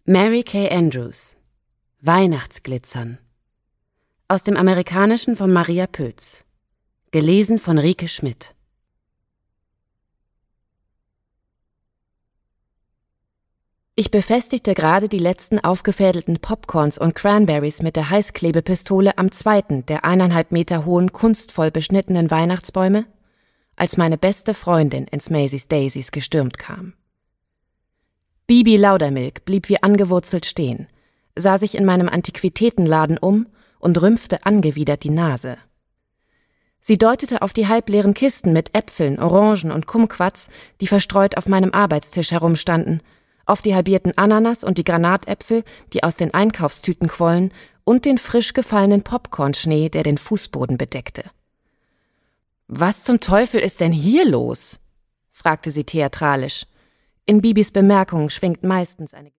Mary Kay Andrews. Weihnachtsglitzern. Aus dem Amerikanischen von Maria Pötz. Gelesen von Rike Schmidt. Ich befestigte gerade die letzten aufgefädelten Popcorns und Cranberries mit der Heißklebepistole am zweiten der 1,5 Meter hohen, kunstvoll beschnittenen Weihnachtsbäume, als meine beste Freundin ins Macy's Daisies gestürmt kam. Bibi Laudermilk blieb wie angewurzelt stehen, sah sich in meinem Antiquitätenladen um und rümpfte angewidert die Nase. Sie deutete auf die halbleeren Kisten mit Äpfeln, Orangen und Kumquats, die verstreut auf meinem Arbeitstisch herumstanden, auf die halbierten Ananas und die Granatäpfel, die aus den Einkaufstüten quollen, und den frisch gefallenen Popcornschnee, der den Fußboden bedeckte. »Was zum Teufel ist denn hier los?« fragte sie theatralisch. In Bibis Bemerkungen schwingt meistens eine